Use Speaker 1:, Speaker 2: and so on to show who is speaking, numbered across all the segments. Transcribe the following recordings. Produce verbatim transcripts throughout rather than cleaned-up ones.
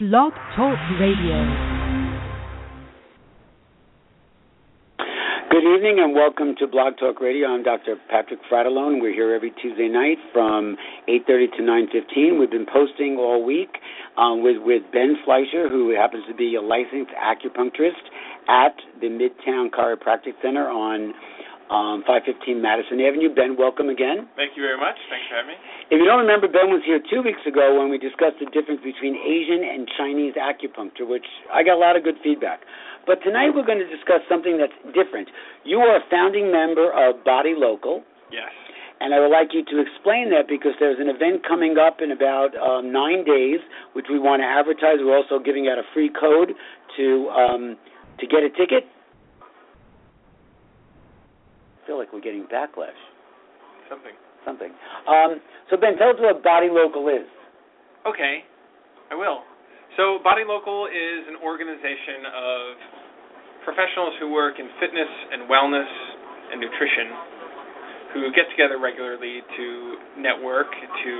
Speaker 1: Blog Talk Radio.
Speaker 2: Good evening and welcome to Blog Talk Radio. I'm Doctor Patrick Fratellone. We're here every Tuesday night from eight thirty to nine fifteen. We've been posting all week um, with, with Ben Fleischer, who happens to be a licensed acupuncturist at the Midtown Chiropractic Center on um, five fifteen Madison Avenue. Ben, welcome again.
Speaker 3: Thank you very much. Thanks for having me.
Speaker 2: If you don't remember, Ben was here two weeks ago when we discussed the difference between Asian and Chinese acupuncture, which I got a lot of good feedback. But tonight we're going to discuss something that's different. You are a founding member of Body Local.
Speaker 3: Yes.
Speaker 2: And I would like you to explain that because there's an event coming up in about um, nine days, which we want to advertise. We're also giving out a free code to um, to get a ticket. I feel like we're getting backlash.
Speaker 3: Something.
Speaker 2: Something. Um, so, Ben, tell us what Body Local is.
Speaker 3: Okay, I will. So Body Local is an organization of professionals who work in fitness and wellness and nutrition who get together regularly to network, to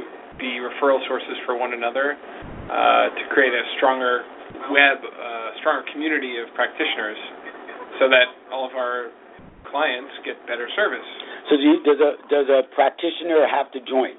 Speaker 3: be referral sources for one another, uh, to create a stronger web, uh, stronger community of practitioners so that all of our clients get better service.
Speaker 2: So do you, does, a, does a practitioner have to join?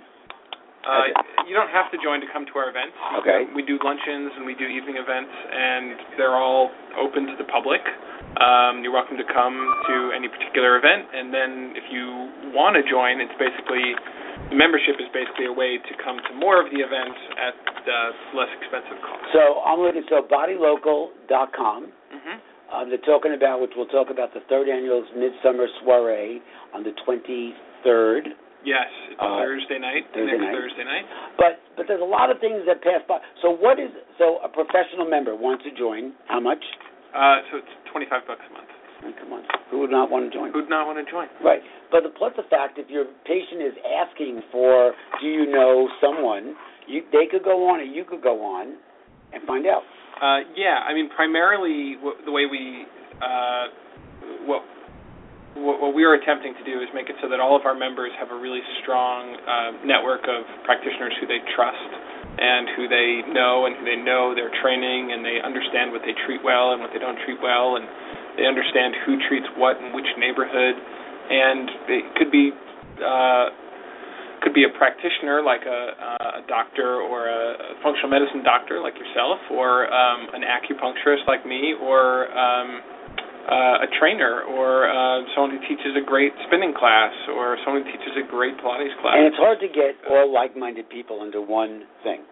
Speaker 3: Uh, you don't have to join to come to our events.
Speaker 2: Okay.
Speaker 3: We do luncheons and we do evening events, and they're all open to the public. Um, you're welcome to come to any particular event, and then if you want to join, it's basically, the membership is basically a way to come to more of the events at uh, less expensive cost.
Speaker 2: So I'm looking, so body local dot com.
Speaker 3: Mm-hmm.
Speaker 2: Um, they're talking about, which we'll talk about, the third annual Midsummer Soiree on the twenty-third.
Speaker 3: Yes, it's
Speaker 2: uh,
Speaker 3: Thursday night,
Speaker 2: Thursday
Speaker 3: next
Speaker 2: night.
Speaker 3: Thursday night.
Speaker 2: But but there's a lot of things that pass by. So what is so a professional member wants to join? How much?
Speaker 3: Uh, so it's twenty-five bucks a month.
Speaker 2: Oh, come on, who would not want to join?
Speaker 3: Who would not want to join?
Speaker 2: Right. But the, plus the fact, if your patient is asking for, do you know someone, you, they could go on, or you could go on and find out.
Speaker 3: Uh, yeah, I mean, primarily w- the way we uh, what. What we are attempting to do is make it so that all of our members have a really strong uh, network of practitioners who they trust and who they know and who they know their training, and they understand what they treat well and what they don't treat well, and they understand who treats what in which neighborhood. And it could be uh, could be a practitioner like a, a doctor or a functional medicine doctor like yourself, or um, an acupuncturist like me, or um, Uh, a trainer, or uh, someone who teaches a great spinning class, or someone who teaches a great Pilates class.
Speaker 2: And it's hard to get all like-minded people into one thing.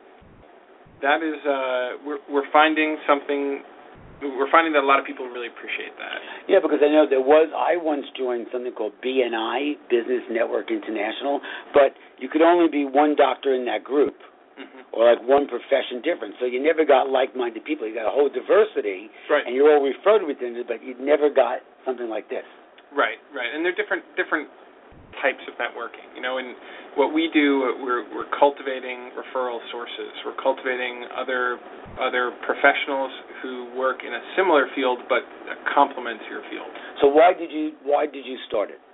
Speaker 3: That is, uh, we're, we're finding something, we're finding that a lot of people really appreciate that.
Speaker 2: Yeah, because I know there was, I once joined something called B N I, Business Network International, but you could only be one doctor in that group. Mm-hmm. Or like one profession different. So you never got like-minded people. You got a whole diversity,
Speaker 3: right.
Speaker 2: And you're all referred within it, but you never got something like this.
Speaker 3: Right, right. And they're different different types of networking. You know, and what we do, we're we're cultivating referral sources. We're cultivating other other professionals who work in a similar field but complements your field.
Speaker 2: So why did you why did you start it?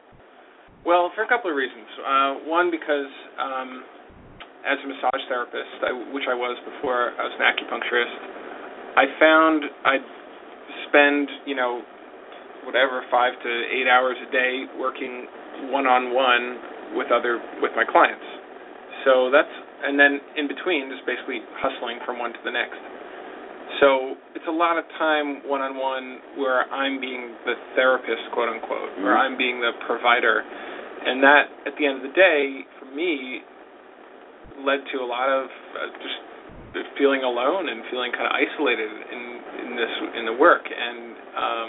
Speaker 3: Well, for a couple of reasons. Uh, one, because um, as a massage therapist, I, which I was before I was an acupuncturist, I found I'd spend, you know, whatever, five to eight hours a day working one-on-one with other, with my clients. So that's, and then in between, just basically hustling from one to the next. So it's a lot of time one-on-one where I'm being the therapist, quote-unquote, mm-hmm. where I'm being the provider. And that, at the end of the day, for me, led to a lot of uh, just feeling alone and feeling kind of isolated in, in this in the work, and um,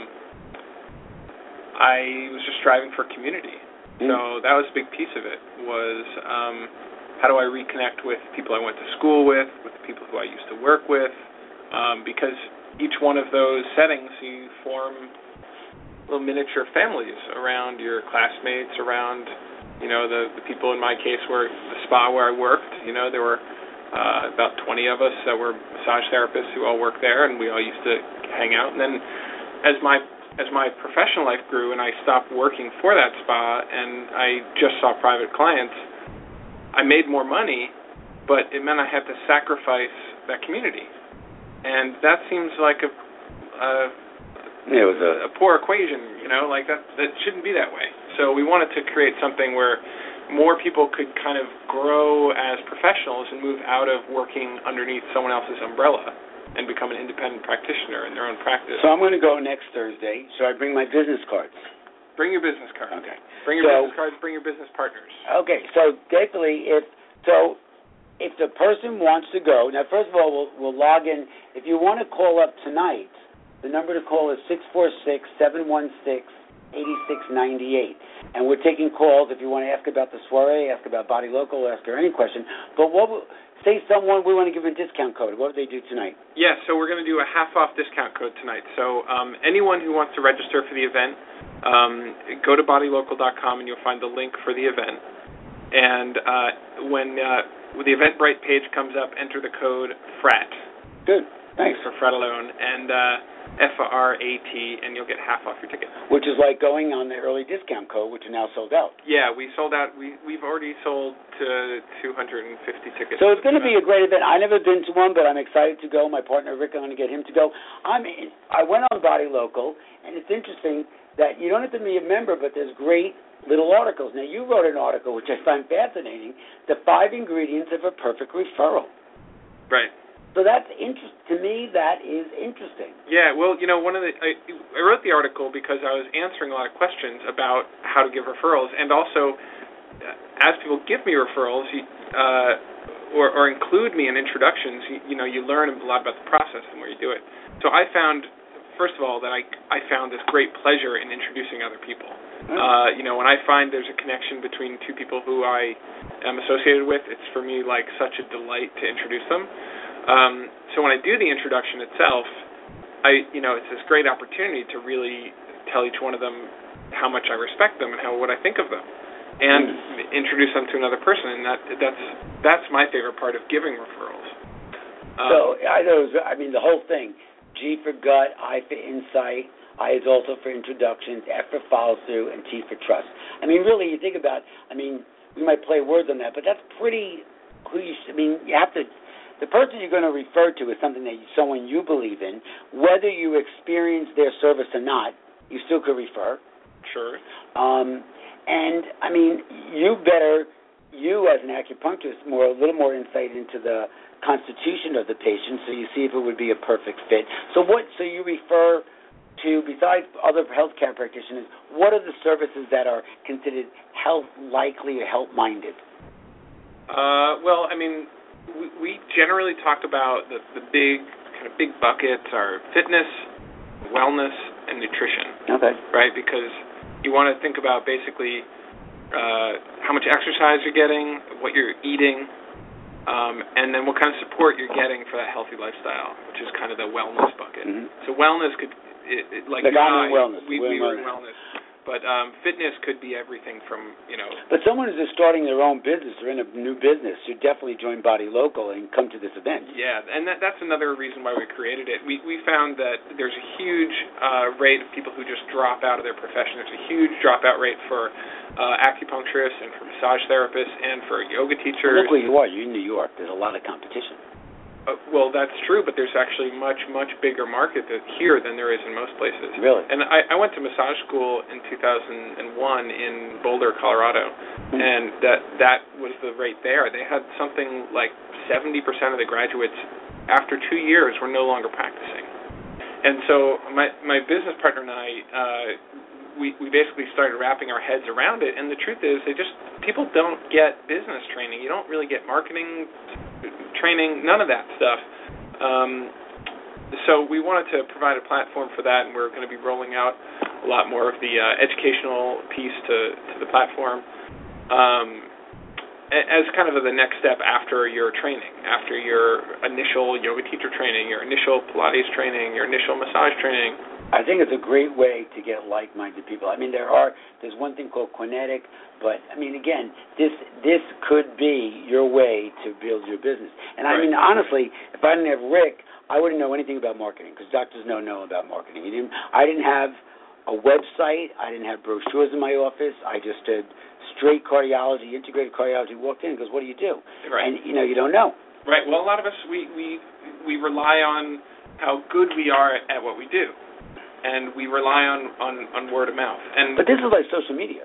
Speaker 3: I was just striving for community. Mm. So that was a big piece of it. Was um, how do I reconnect with people I went to school with, with the people who I used to work with, um, because each one of those settings you form little miniature families around your classmates, around you know, the, the people in my case were the spa where I worked. You know, there were uh, about twenty of us that were massage therapists who all worked there, and we all used to hang out. And then as my as my professional life grew and I stopped working for that spa and I just saw private clients, I made more money, but it meant I had to sacrifice that community. And that seems like a, a,
Speaker 2: it was a,
Speaker 3: a poor equation, you know, like that, that shouldn't be that way. So we wanted to create something where more people could kind of grow as professionals and move out of working underneath someone else's umbrella and become an independent practitioner in their own practice.
Speaker 2: So I'm going to go next Thursday. So I bring my business cards.
Speaker 3: Bring your business cards.
Speaker 2: Okay.
Speaker 3: Bring your
Speaker 2: so,
Speaker 3: business cards, bring your business partners.
Speaker 2: Okay, so basically if, so if the person wants to go, now first of all, we'll, we'll log in. If you want to call up tonight, the number to call is six four six, seven one six, eight six nine eight. And we're taking calls if you want to ask about the soiree, ask about Body Local, ask her any question. But what will, say someone, we want to give a discount code. What do they do tonight?
Speaker 3: Yes, yeah, so we're going to do a half-off discount code tonight. So um, anyone who wants to register for the event, um, go to body local dot com and you'll find the link for the event. And uh, when, uh, when the Eventbrite page comes up, enter the code FRAT.
Speaker 2: Good, thanks.
Speaker 3: For Fratalone, and uh, F R A T, and you'll get half off your ticket.
Speaker 2: Which is like going on the early discount code, which are now sold out.
Speaker 3: Yeah, we sold out. We, we've already sold to two hundred fifty tickets.
Speaker 2: So it's going to be a great event. I've never been to one, but I'm excited to go. My partner Rick, I'm going to get him to go. I'm in, I went on Body Local, and it's interesting that you don't have to be a member, but there's great little articles. Now, you wrote an article, which I find fascinating, the five ingredients of a perfect referral.
Speaker 3: Right.
Speaker 2: So that's interest to me. That is interesting.
Speaker 3: Yeah, well, you know, one of the I, I wrote the article because I was answering a lot of questions about how to give referrals, and also as people give me referrals, uh, or, or include me in introductions, you, you know, you learn a lot about the process the more you do it. So I found, first of all, that I I found this great pleasure in introducing other people. Mm-hmm. Uh, you know, when I find there's a connection between two people who I am associated with, it's for me like such a delight to introduce them. Um, so when I do the introduction itself, I, you know, it's this great opportunity to really tell each one of them how much I respect them and how what I think of them, and mm. introduce them to another person. And that that's that's my favorite part of giving referrals. Um,
Speaker 2: so I know, I mean, the whole thing: G for gut, I for insight, I is also for introductions, F for follow through, and T for trust. I mean, really, you think about. I mean, we might play words on that, but that's pretty. Who you? I mean, you have to. The person you're going to refer to is something that you, someone you believe in. Whether you experience their service or not, you still could refer.
Speaker 3: Sure.
Speaker 2: Um, and, I mean, you better, you as an acupuncturist, more a little more insight into the constitution of the patient so you see if it would be a perfect fit. So what? So you refer to, besides other healthcare practitioners, what are the services that are considered health-likely or health-minded?
Speaker 3: Uh, well, I mean... We, we generally talk about the, the big kind of big buckets are fitness, wellness, and nutrition.
Speaker 2: Okay.
Speaker 3: Right, because you want to think about basically uh, how much exercise you're getting, what you're eating, um, and then what kind of support you're getting for that healthy lifestyle, which is kind of the wellness bucket. Mm-hmm. So wellness could, it, it, like,
Speaker 2: like I'm in wellness.
Speaker 3: We, we were in wellness. But um, fitness could be everything from, you know...
Speaker 2: But someone who's just starting their own business or in a new business should definitely join Body Local and come to this event.
Speaker 3: Yeah, and that, that's another reason why we created it. We we found that there's a huge uh, rate of people who just drop out of their profession. There's a huge dropout rate for uh, acupuncturists and for massage therapists and for yoga teachers.
Speaker 2: Look where you are. You're in New York. There's a lot of competition.
Speaker 3: Uh, well, that's true, but there's actually much, much bigger market that here than there is in most places.
Speaker 2: Really?
Speaker 3: And I, I went to massage school in two thousand one in Boulder, Colorado, mm-hmm. and that that was the rate there. They had something like seventy percent of the graduates after two years were no longer practicing. And so my my business partner and I, uh, we we basically started wrapping our heads around it. And the truth is, they just people don't get business training. You don't really get marketing training, none of that stuff. Um, so we wanted to provide a platform for that, and we're going to be rolling out a lot more of the uh, educational piece to, to the platform um, as kind of the next step after your training, after your initial yoga teacher training, your initial Pilates training, your initial massage training.
Speaker 2: I think it's a great way to get like-minded people. I mean, there are there's one thing called Quinetic, but I mean, again, this this could be your way to build your business. And I right. mean, honestly, if I didn't have Rick, I wouldn't know anything about marketing because doctors don't know about marketing. He didn't. I didn't have a website. I didn't have brochures in my office. I just did straight cardiology, integrated cardiology. Walked in and goes, "What do you do?"
Speaker 3: Right.
Speaker 2: And you know, you don't know.
Speaker 3: Right. Well, a lot of us we we we rely on how good we are at what we do, and we rely on, on, on word of mouth. And
Speaker 2: but this is like social media.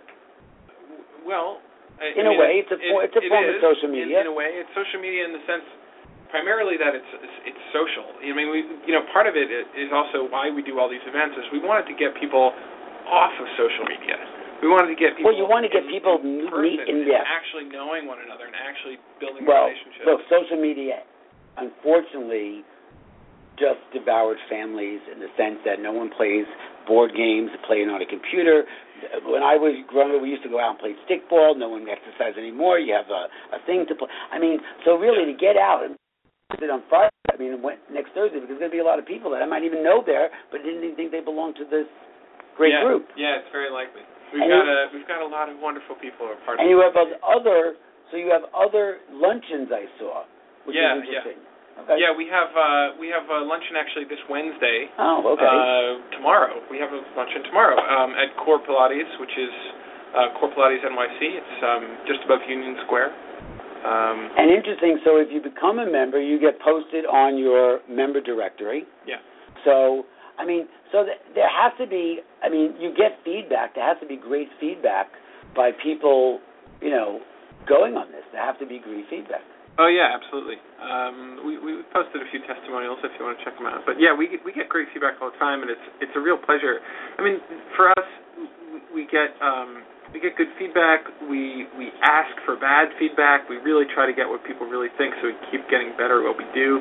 Speaker 3: Well, I,
Speaker 2: in
Speaker 3: I
Speaker 2: a
Speaker 3: mean,
Speaker 2: way, it's a
Speaker 3: it,
Speaker 2: it's a
Speaker 3: it
Speaker 2: form
Speaker 3: is,
Speaker 2: of social media.
Speaker 3: In, in a way, it's social media in the sense, primarily that it's it's, it's social. I mean, we you know part of it is also why we do all these events is we wanted to get people off of social media. We wanted to get people.
Speaker 2: Well, you want to get
Speaker 3: in,
Speaker 2: people
Speaker 3: in
Speaker 2: meet
Speaker 3: person
Speaker 2: in yes.
Speaker 3: actually knowing one another and actually building
Speaker 2: well,
Speaker 3: relationships.
Speaker 2: Look, social media, unfortunately, just devoured families in the sense that no one plays board games, playing on a computer. When I was growing up, we used to go out and play stickball. No one exercises anymore. You have a, a thing to play. I mean, so really to get out and sit on Friday, I mean, went next Thursday, because there's going to be a lot of people that I might even know there, but didn't even think they belonged to this great
Speaker 3: yeah.
Speaker 2: group.
Speaker 3: Yeah, it's very likely. We've
Speaker 2: and
Speaker 3: got
Speaker 2: you,
Speaker 3: a we've got a lot of wonderful people who are part
Speaker 2: and
Speaker 3: of it.
Speaker 2: you have other, so you have other luncheons I saw, which
Speaker 3: yeah,
Speaker 2: is interesting.
Speaker 3: Yeah.
Speaker 2: Okay.
Speaker 3: Yeah, we have uh, we have a luncheon actually this Wednesday.
Speaker 2: Oh, okay.
Speaker 3: Uh, tomorrow we have a luncheon tomorrow um, at Core Pilates, which is uh, Core Pilates N Y C. It's um, just above Union Square. Um,
Speaker 2: and interesting. So if you become a member, you get posted on your member directory.
Speaker 3: Yeah.
Speaker 2: So I mean, so th- there has to be. I mean, you get feedback. There has to be great feedback by people, you know, going on this. There have to be great feedback.
Speaker 3: Oh yeah, absolutely. Um, we we posted a few testimonials if you want to check them out. But yeah, we get, we get great feedback all the time, and it's it's a real pleasure. I mean, for us, we get um, we get good feedback. We we ask for bad feedback. We really try to get what people really think, so we keep getting better at what we do.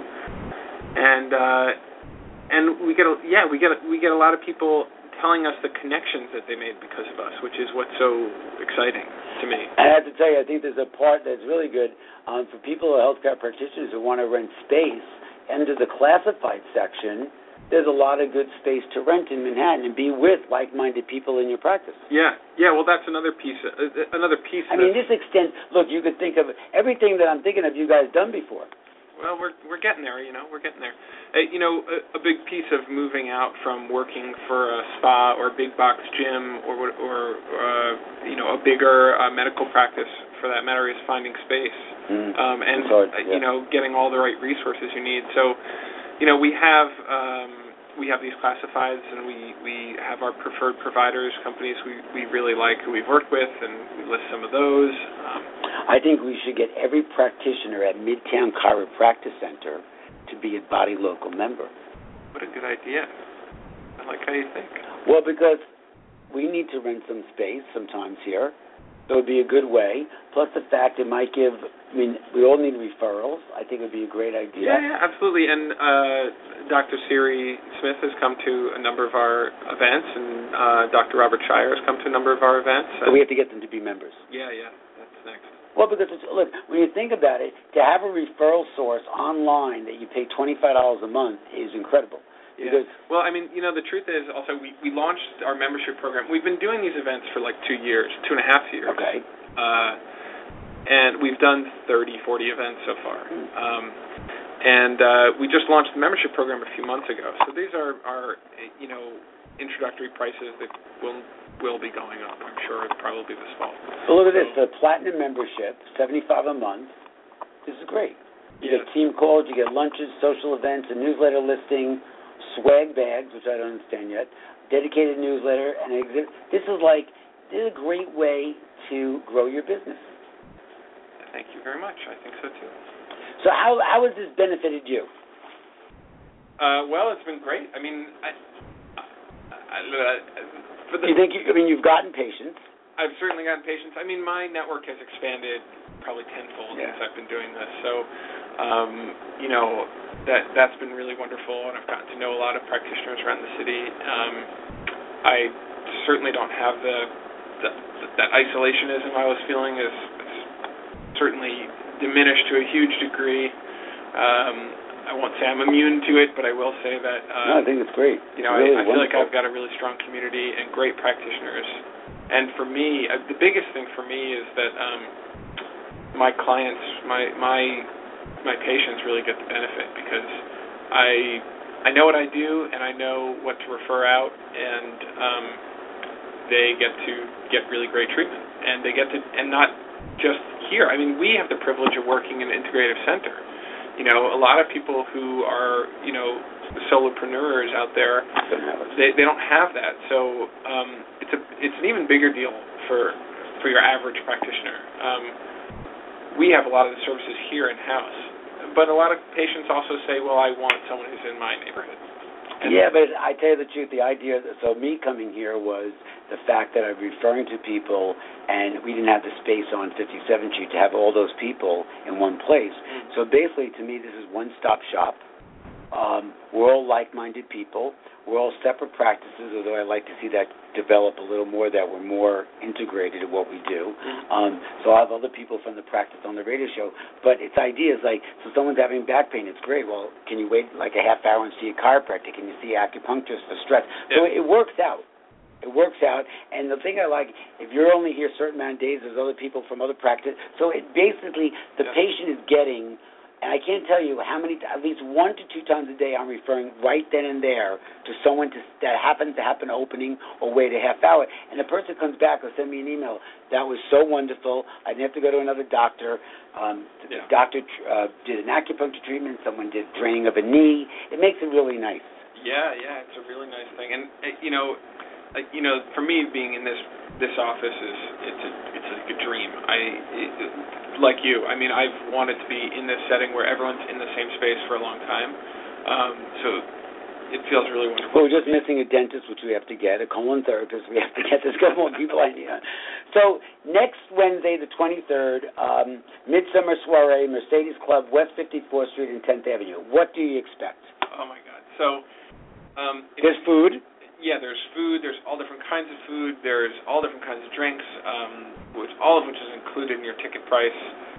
Speaker 3: And uh, and we get a, yeah we get a, we get a lot of people telling us the connections that they made because of us, which is what's so exciting to me.
Speaker 2: I have to tell you, I think there's a part that's really good um, for people, healthcare practitioners who want to rent space. Under the classified section, there's a lot of good space to rent in Manhattan and be with like-minded people in your practice.
Speaker 3: Yeah, yeah. Well, that's another piece. Uh, another piece.
Speaker 2: I mean, this extends. Look, you could think of everything that I'm thinking of. You guys done before.
Speaker 3: Well, we're we're getting there, you know. We're getting there. Uh, you know, a, a big piece of moving out from working for a spa or a big box gym or or uh, you know a bigger uh, medical practice, for that matter, is finding space
Speaker 2: mm.
Speaker 3: um, and
Speaker 2: hard,
Speaker 3: uh,
Speaker 2: yeah.
Speaker 3: you know getting all the right resources you need. So, you know, we have um, we have these classifieds, and we, we have our preferred providers, companies we, we really like who we've worked with, and we list some of those. Um,
Speaker 2: I think we should get every practitioner at Midtown Chiropractic Center to be a Body Local member.
Speaker 3: What a good idea. I like how you think.
Speaker 2: Well, because we need to rent some space sometimes here. So it would be a good way. Plus the fact it might give, I mean, we all need referrals. I think it would be a great idea.
Speaker 3: Yeah, yeah, absolutely. And uh, Doctor Siri Smith has come to a number of our events, and uh, Doctor Robert Shire has come to a number of our events.
Speaker 2: So we have to get them to be members.
Speaker 3: Yeah, yeah, that's next.
Speaker 2: Well, because, it's, look, when you think about it, to have a referral source online that you pay twenty-five dollars a month is incredible.
Speaker 3: Yeah.
Speaker 2: Because
Speaker 3: well, I mean, you know, the truth is also we, we launched our membership program. We've been doing these events for like two years, two and a half years.
Speaker 2: Okay.
Speaker 3: Uh, and we've done thirty, forty events so far. Um, and uh, we just launched the membership program a few months ago. So these are, are you know, introductory prices that will will be going up, I'm sure, probably this fall.
Speaker 2: Well, look at
Speaker 3: so,
Speaker 2: this. The Platinum membership, seventy-five dollars a month. This is great. You
Speaker 3: yeah.
Speaker 2: get team calls, you get lunches, social events, a newsletter listing, swag bags, which I don't understand yet, dedicated newsletter, and exhibit. This is like, this is a great way to grow your business.
Speaker 3: Thank you very much. I think so, too.
Speaker 2: So how how has this benefited you?
Speaker 3: Uh, well, it's been great. I mean, I, I, I, for the,
Speaker 2: you think, you, I mean, you've gotten patients.
Speaker 3: I've certainly gotten patients. I mean, my network has expanded probably tenfold
Speaker 2: yeah.
Speaker 3: since I've been doing this. So, um, you know, that, that's been really wonderful, and I've gotten to know a lot of practitioners around the city. Um, I certainly don't have the, the that isolationism I was feeling is, is certainly diminished to a huge degree. Um, I won't say I'm immune to it, but I will say that um,
Speaker 2: no, I think it's great.
Speaker 3: You know,
Speaker 2: really
Speaker 3: I, I feel like
Speaker 2: wonderful.
Speaker 3: I've got a really strong community and great practitioners. And for me, uh, the biggest thing for me is that um, my clients, my my my patients really get the benefit, because I I know what I do and I know what to refer out, and um, they get to get really great treatment, and they get to, and not just here. I mean, we have the privilege of working in an integrative center, You know, a lot of people who are, you know, solopreneurs out there, they they don't have that. So um, it's a it's an even bigger deal for for your average practitioner. Um, we have a lot of the services here in house, but a lot of patients also say, well, I want someone who's in my neighborhood. And
Speaker 2: yeah, but I tell you the truth, the idea, so me coming here was the fact that I'm referring to people, and we didn't have the space on fifty-seventh Street to have all those people in one place. Mm-hmm. So basically, to me, this is one-stop shop. Um, we're all like-minded people. We're all separate practices, although I'd like to see that develop a little more, that we're more integrated in what we do. Mm-hmm. Um, so I have other people from the practice on the radio show, but its idea is like, so someone's having back pain, it's great. Well, can you wait like a half hour and see a chiropractor? Can you see acupuncturist for stress? Yeah. So it works out. It works out, and the thing I like, if you're only here a certain amount of days, there's other people from other practice. So it basically, the yeah. patient is getting, and I can't tell you how many, at least one to two times a day I'm referring right then and there to someone to, that happens to happen opening or wait a half hour. And the person comes back or send me an email. That was so wonderful. I didn't have to go to another doctor. Um, the yeah. doctor uh, did an acupuncture treatment. Someone did draining of a knee. It makes it really nice.
Speaker 3: Yeah, yeah, it's a really nice thing. And, uh, you know, uh, you know, for me, being in this this office is it's a it's like a dream. I it, like you. I mean, I've wanted to be in this setting where everyone's in the same space for a long time. Um, so it feels really wonderful.
Speaker 2: Well, we're just missing a dentist, which we have to get, a colon therapist. We have to get. There's a couple more people I need. So next Wednesday, the twenty-third, um, Midsummer Soiree, Mercedes Club, West fifty-fourth Street and tenth Avenue. What do you expect?
Speaker 3: Oh my God! So um,
Speaker 2: there's food.
Speaker 3: Yeah, there's food. There's all different kinds of food. There's all different kinds of drinks, um, which all of which is included in your ticket price.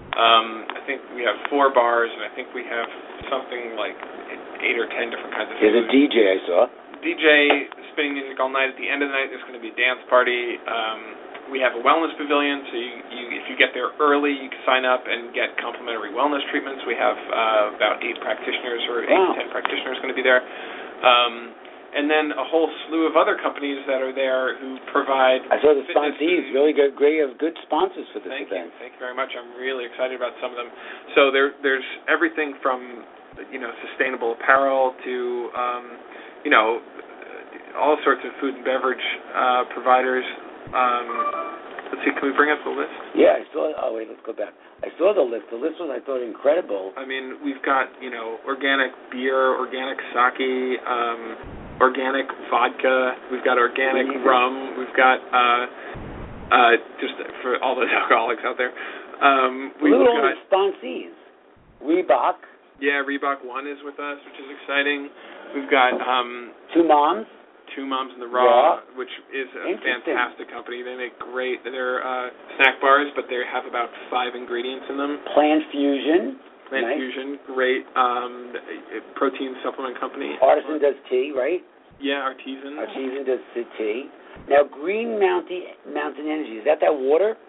Speaker 3: Um, I think we have four bars, and I think we have something like eight or ten different kinds of food.
Speaker 2: There's a D J I saw.
Speaker 3: D J spinning music all night. At the end of the night, there's going to be a dance party. Um, we have a wellness pavilion, so you, you, if you get there early, you can sign up and get complimentary wellness treatments. We have uh, about eight practitioners or eight wow. to ten practitioners going to be there. Um, And then a whole slew of other companies that are there who provide.
Speaker 2: I saw the sponsees, really good, great, good sponsors for this
Speaker 3: Thank
Speaker 2: event.
Speaker 3: You. Thank you very much. I'm really excited about some of them. So there, there's everything from, you know, sustainable apparel to, um, you know, all sorts of food and beverage uh, providers. Um, let's see, can we bring up the list?
Speaker 2: Yeah, I saw. Oh wait, let's go back. I saw the list. The list was, I thought, incredible.
Speaker 3: I mean, we've got, you know, organic beer, organic sake. Um, Organic vodka, we've got organic mm-hmm. rum, we've got uh, uh, just for all those alcoholics out there. Um, we've
Speaker 2: Little
Speaker 3: got
Speaker 2: sponsees. Reebok.
Speaker 3: Yeah, Reebok One is with us, which is exciting. We've got um,
Speaker 2: Two Moms.
Speaker 3: Two Moms in the Raw,
Speaker 2: yeah.
Speaker 3: which is a fantastic company. They make great. They're uh, snack bars, but they have about five ingredients in them.
Speaker 2: Plant Fusion.
Speaker 3: Plant nice. Fusion, great um, protein supplement company.
Speaker 2: Artisan does tea, right?
Speaker 3: Yeah, Artisan.
Speaker 2: Artisan does tea. Now, Green Mountain Mountain Energy, is that that water?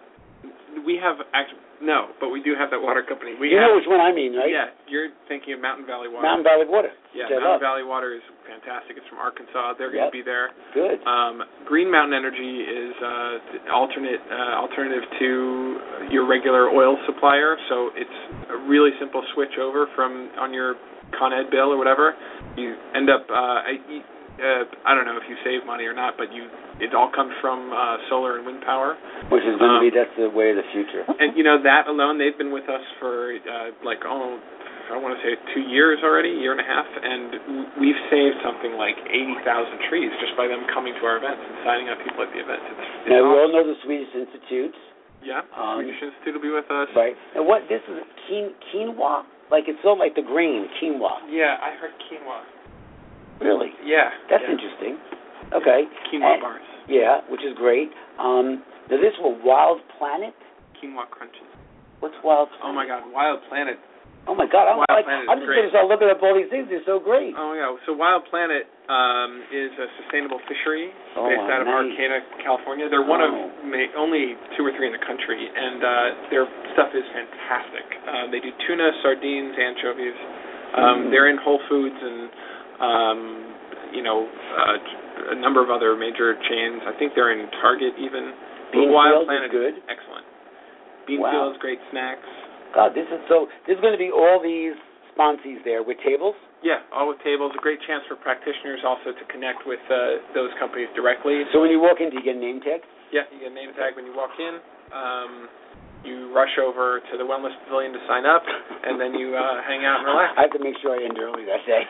Speaker 3: We have, actually, no, but we do have that water company. We
Speaker 2: you
Speaker 3: have,
Speaker 2: know which one I mean, right?
Speaker 3: Yeah, you're thinking of Mountain Valley Water.
Speaker 2: Mountain Valley Water.
Speaker 3: Yeah, Mountain Valley Water is fantastic. It's from Arkansas. They're going
Speaker 2: yep.
Speaker 3: to be there.
Speaker 2: Good.
Speaker 3: Um, Green Mountain Energy is uh, alternate uh, alternative to your regular oil supplier, so it's a really simple switch over from on your Con Ed bill or whatever. You end up, uh, I, uh, I don't know if you save money or not, but you it all comes from uh, solar and wind power.
Speaker 2: Which is going
Speaker 3: um,
Speaker 2: to be, that's the way of the future.
Speaker 3: And, you know, that alone, they've been with us for, uh, like, oh, I want to say two years already, a year and a half, and we've saved something like eighty thousand trees just by them coming to our events and signing up people at the events. It's, it's
Speaker 2: now,
Speaker 3: awesome.
Speaker 2: we all know the Swedish Institutes.
Speaker 3: Yeah,
Speaker 2: um,
Speaker 3: Swedish Institute will be with us.
Speaker 2: Right. And what, this is quin- quinoa? Like, it's sort of like the grain, quinoa.
Speaker 3: Yeah, I heard quinoa.
Speaker 2: Really?
Speaker 3: Yeah.
Speaker 2: That's
Speaker 3: yeah.
Speaker 2: interesting. Okay.
Speaker 3: Quinoa
Speaker 2: and,
Speaker 3: bars.
Speaker 2: Yeah, which is great. Um, now, this was Wild Planet?
Speaker 3: Quinoa crunches.
Speaker 2: What's Wild Planet?
Speaker 3: Oh, my God, Wild Planet.
Speaker 2: Oh, my God. I'm,
Speaker 3: Wild
Speaker 2: like,
Speaker 3: Planet
Speaker 2: I'm
Speaker 3: is
Speaker 2: just
Speaker 3: great.
Speaker 2: going to start looking up all these things. They're so great.
Speaker 3: Oh, yeah. So Wild Planet um, is a sustainable fishery
Speaker 2: oh,
Speaker 3: based out of
Speaker 2: nice.
Speaker 3: Arcata, California. They're one
Speaker 2: oh.
Speaker 3: of ma- only two or three in the country, and uh, their stuff is fantastic. Uh, they do tuna, sardines, anchovies. Um, mm. They're in Whole Foods and, um, you know, uh, a number of other major chains. I think they're in Target even.
Speaker 2: Beanfield
Speaker 3: Planet
Speaker 2: is good.
Speaker 3: Excellent. Beanfield's
Speaker 2: wow.
Speaker 3: great snacks.
Speaker 2: God, this is so. This is going to be all these sponsees there with tables?
Speaker 3: Yeah, all with tables. A great chance for practitioners also to connect with uh, those companies directly.
Speaker 2: So when you walk in, do you get a name tag?
Speaker 3: Yeah, you get a name tag when you walk in. Um, you rush over to the Wellness Pavilion to sign up, and then you uh, hang out and relax.
Speaker 2: I have to make sure I end early that day.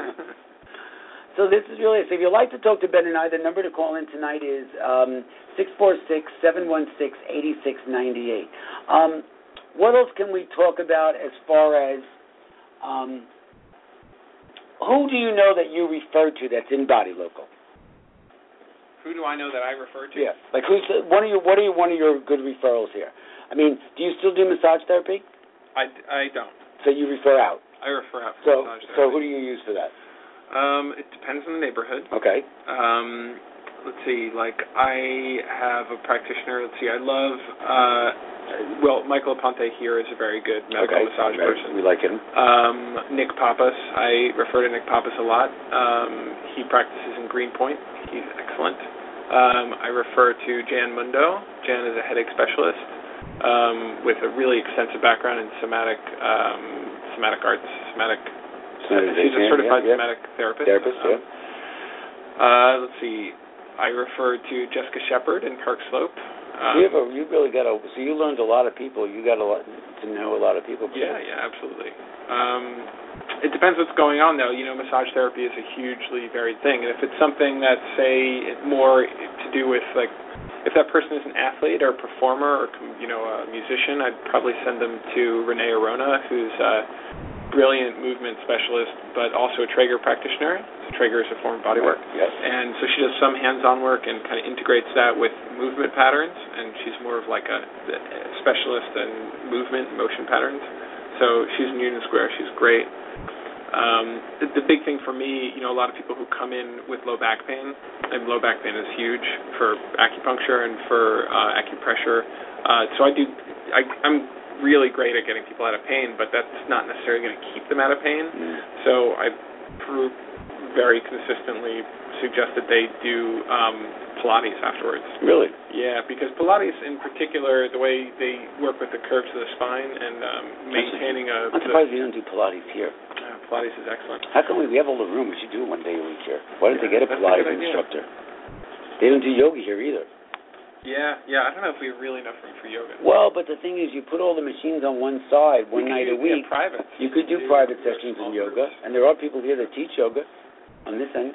Speaker 2: So this is really, so if you'd like to talk to Ben and I, the number to call in tonight is um, six four six, seven one six, eight six nine eight. Um, what else can we talk about as far as, um, who do you know that you refer to that's in Body Local?
Speaker 3: Who do I know that I refer to?
Speaker 2: Yeah, like who's the, one of your, what are your, one of your good referrals here? I mean, do you still do massage therapy?
Speaker 3: I, I don't.
Speaker 2: So you refer out?
Speaker 3: I refer out for
Speaker 2: so,
Speaker 3: massage therapy.
Speaker 2: So who do you use for that?
Speaker 3: Um, it depends on the neighborhood.
Speaker 2: Okay.
Speaker 3: Um, let's see, like I have a practitioner, let's see, I love, uh, well, Michael Aponte here is a very good medical
Speaker 2: okay.
Speaker 3: massage
Speaker 2: okay.
Speaker 3: person.
Speaker 2: We like him.
Speaker 3: Um, Nick Pappas, I refer to Nick Pappas a lot. Um, he practices in Greenpoint. He's excellent. Um, I refer to Jan Mundo. Jan is a headache specialist um, with a really extensive background in somatic, um, somatic arts, somatic She's a certified yeah, yeah. somatic therapist.
Speaker 2: Therapist,
Speaker 3: um,
Speaker 2: yeah.
Speaker 3: Uh, let's see. I refer to Jessica Shepard in Park Slope. Um,
Speaker 2: you have a, you really got a. So you learned a lot of people. You got a lot to know a lot of people.
Speaker 3: Yeah, yeah, absolutely. Um, it depends what's going on, though. You know, massage therapy is a hugely varied thing, and if it's something that's, say, more to do with like, if that person is an athlete or a performer or you know a musician, I'd probably send them to Renee Arona, who's uh, brilliant movement specialist, but also a Traeger practitioner. So Traeger is a form of bodywork.
Speaker 2: Yes.
Speaker 3: And so she does some hands-on work and kind of integrates that with movement patterns, and she's more of like a, a specialist in movement, motion patterns. So she's in Union Square. She's great. Um, the, the big thing for me, you know, a lot of people who come in with low back pain, and low back pain is huge for acupuncture and for uh, acupressure. Uh, so I do, I, I'm really great at getting people out of pain, but that's not necessarily going to keep them out of pain.
Speaker 2: Mm.
Speaker 3: So I pr- very consistently suggest that they do um, Pilates afterwards.
Speaker 2: Really?
Speaker 3: Yeah, because Pilates in particular, the way they work with the curves of the spine and um, maintaining a...
Speaker 2: I'm surprised you don't do Pilates here.
Speaker 3: Uh, Pilates is excellent.
Speaker 2: How come we, we have all the room? We should do it one day a week here. Why don't
Speaker 3: yeah,
Speaker 2: they get a Pilates a instructor? They don't do yoga here either.
Speaker 3: Yeah, yeah. I don't know if we have really enough room for yoga.
Speaker 2: Well, but the thing is, you put all the machines on one side one
Speaker 3: we
Speaker 2: night
Speaker 3: do,
Speaker 2: a week.
Speaker 3: Yeah, private.
Speaker 2: You could do, do private sessions in yoga, groups. And there are people here that teach yoga on this end.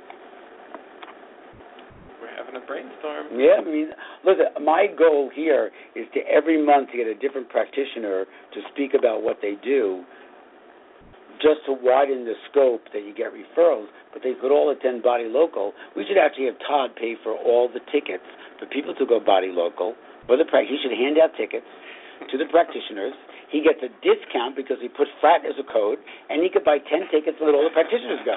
Speaker 3: We're having a brainstorm.
Speaker 2: Yeah, I mean, look, my goal here is to every month to get a different practitioner to speak about what they do, just to widen the scope that you get referrals, but they could all attend Body Local. We should actually have Todd pay for all the tickets for people to go Body Local. For the pra- he should hand out tickets to the practitioners. He gets a discount because he put FRAT as a code, and he could buy ten tickets and let all the practitioners go.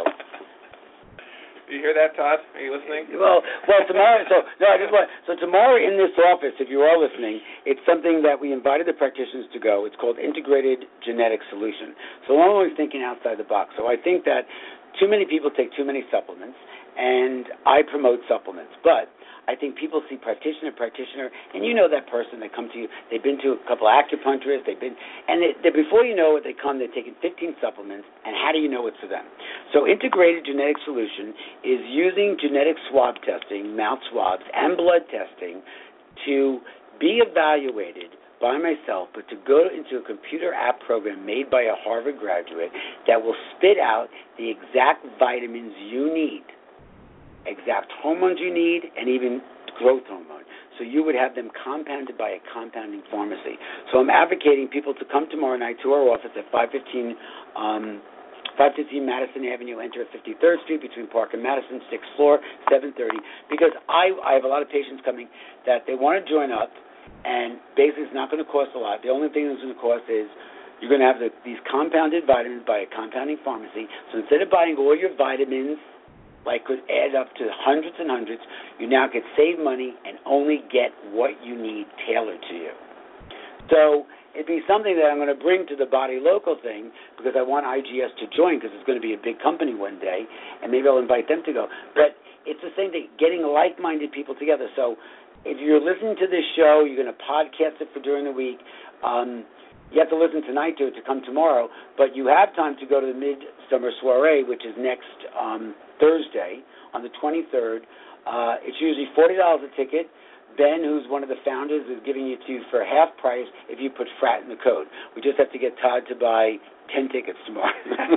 Speaker 3: You hear that, Todd? Are you listening?
Speaker 2: Well, well, tomorrow. So no, I just want. So tomorrow in this office, if you are listening, it's something that we invited the practitioners to go. It's called Integrated Genetic Solution. So I'm always thinking outside the box. So I think that too many people take too many supplements, and I promote supplements, but I think people see practitioner, practitioner, and you know that person that comes to you. They've been to a couple of acupuncturists. They've been, and they, they, before you know it, they come. They're taking fifteen supplements, and how do you know it's for them? So, Integrated Genetic Solution is using genetic swab testing, mouth swabs, and blood testing to be evaluated by myself, but to go into a computer app program made by a Harvard graduate that will spit out the exact vitamins you need, exact hormones you need, and even growth hormone. So you would have them compounded by a compounding pharmacy. So I'm advocating people to come tomorrow night to our office at five fifteen um, five fifteen Madison Avenue, enter at fifty-third Street between Park and Madison, sixth floor, seven thirty. Because I, I have a lot of patients coming that they want to join up, and basically it's not going to cost a lot. The only thing that's going to cost is you're going to have the, these compounded vitamins by a compounding pharmacy. So instead of buying all your vitamins, like could add up to hundreds and hundreds, you now could save money and only get what you need tailored to you. So it'd be something that I'm going to bring to the Body Local thing because I want I G S to join because it's going to be a big company one day, and maybe I'll invite them to go. But it's the same thing, getting like-minded people together. So if you're listening to this show, you're going to podcast it for during the week. Um, you have to listen tonight to it to come tomorrow, but you have time to go to the Midsummer Soiree, which is next um, Thursday on the twenty-third. Uh, it's usually forty dollars a ticket. Ben, who's one of the founders, is giving it to you for half price if you put FRAT in the code. We just have to get Todd to buy ten tickets tomorrow.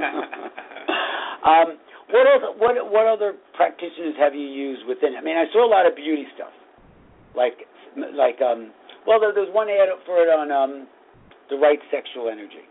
Speaker 2: um, what other what what other practitioners have you used within? I mean, I saw a lot of beauty stuff, like like um. Well, there, there's one ad for it on um, the right sexual energy.